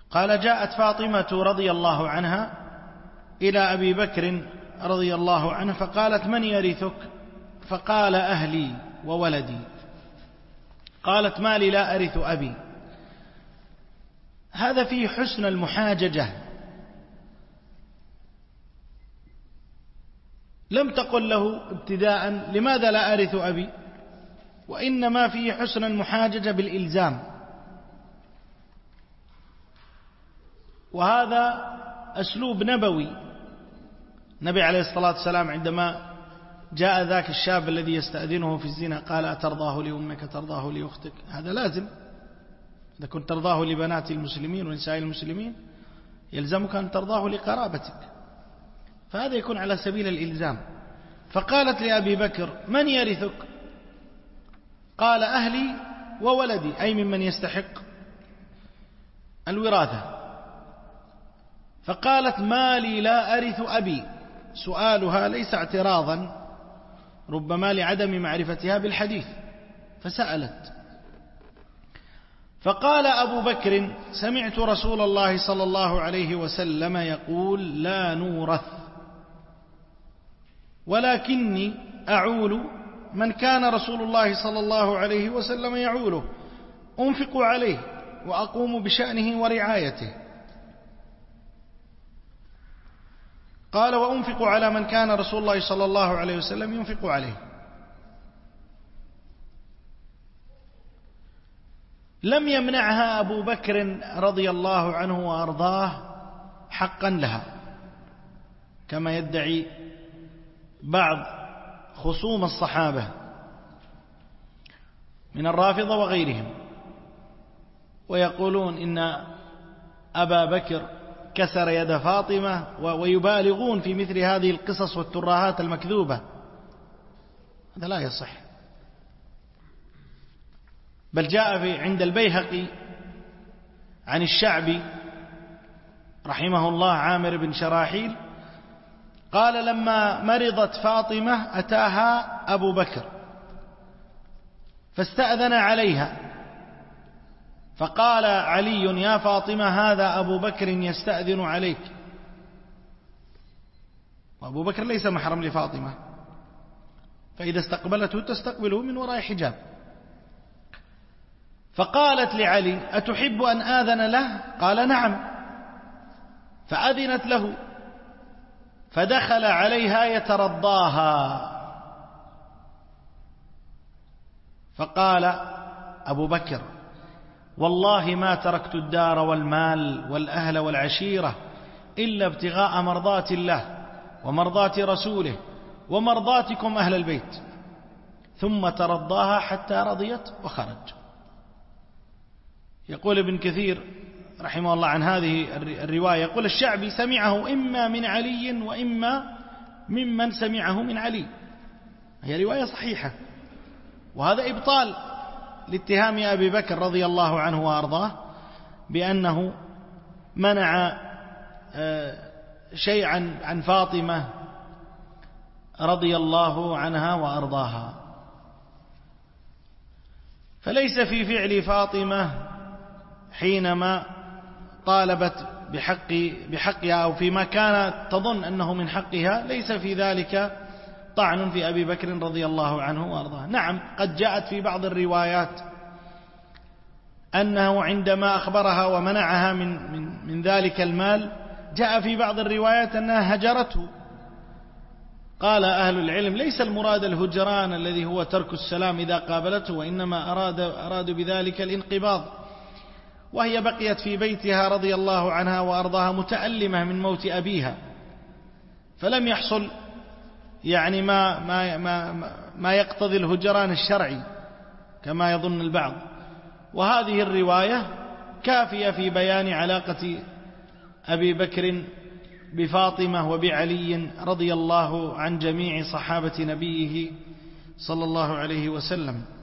قال: جاءت فاطمة رضي الله عنها إلى أبي بكر رضي الله عنه فقالت: من يرثك؟ فقال: أهلي وولدي. قالت: ما لي لا أرث أبي. هذا فيه حسن المحاججة، لم تقل له ابتداء: لماذا لا أرث أبي؟ وإنما فيه حسن المحاججة بالإلزام. وهذا أسلوب نبوي. النبي عليه الصلاة والسلام عندما جاء ذاك الشاب الذي يستأذنه في الزنا قال: أترضاه لأمك ترضاه لأختك؟ هذا لازم. إذا كنت ترضاه لبنات المسلمين ونساء المسلمين يلزمك أن ترضاه لقرابتك، فهذا يكون على سبيل الإلزام. فقالت لأبي بكر: من يرثك؟ قال: أهلي وولدي، أي ممن يستحق الوراثة. فقالت: ما لي لا أرث أبي. سؤالها ليس اعتراضا، ربما لعدم معرفتها بالحديث، فسألت. فقال أبو بكر: سمعت رسول الله صلى الله عليه وسلم يقول: لا نورث، ولكني أعول من كان رسول الله صلى الله عليه وسلم يعوله، أنفق عليه وأقوم بشأنه ورعايته. قال: وأنفق على من كان رسول الله صلى الله عليه وسلم ينفق عليه. لم يمنعها أبو بكر رضي الله عنه وأرضاه حقا لها كما يدعي بعض خصوم الصحابة من الرافضة وغيرهم، ويقولون إن أبا بكر كسر يد فاطمة، ويبالغون في مثل هذه القصص والترهات المكذوبة. هذا لا يصح. بل جاء عند البيهقي عن الشعبي رحمه الله عامر بن شراحيل قال: لما مرضت فاطمة أتاها أبو بكر فاستأذن عليها، فقال علي: يا فاطمة هذا أبو بكر يستأذن عليك. وأبو بكر ليس محرم لفاطمة، فإذا استقبلته تستقبله من وراء حجاب. فقالت لعلي: أتحب أن آذن له؟ قال: نعم. فأذنت له، فدخل عليها يترضاها. فقال أبو بكر: والله ما تركت الدار والمال والأهل والعشيرة إلا ابتغاء مرضات الله ومرضات رسوله ومرضاتكم أهل البيت. ثم ترضاها حتى رضيت وخرج. يقول ابن كثير رحمه الله عن هذه الرواية، يقول: الشعبي سمعه إما من علي وإما ممن سمعه من علي. هي رواية صحيحة، وهذا إبطال لاتهام أبي بكر رضي الله عنه وأرضاه بأنه منع شيئا عن فاطمة رضي الله عنها وأرضاها. فليس في فعل فاطمة حينما طالبت بحقها أو فيما كانت تظن أنه من حقها، ليس في ذلك طعن في أبي بكر رضي الله عنه وأرضاه. نعم، قد جاءت في بعض الروايات أنه عندما أخبرها ومنعها من ذلك المال، جاء في بعض الروايات أنها هجرته. قال أهل العلم: ليس المراد الهجران الذي هو ترك السلام إذا قابلته، وإنما أرادوا بذلك الانقباض، وهي بقيت في بيتها رضي الله عنها وأرضاها متألمة من موت أبيها، فلم يحصل يعني ما يقتضي الهجران الشرعي كما يظن البعض. وهذه الرواية كافية في بيان علاقة أبي بكر بفاطمة وبعلي رضي الله عن جميع صحابة نبيه صلى الله عليه وسلم.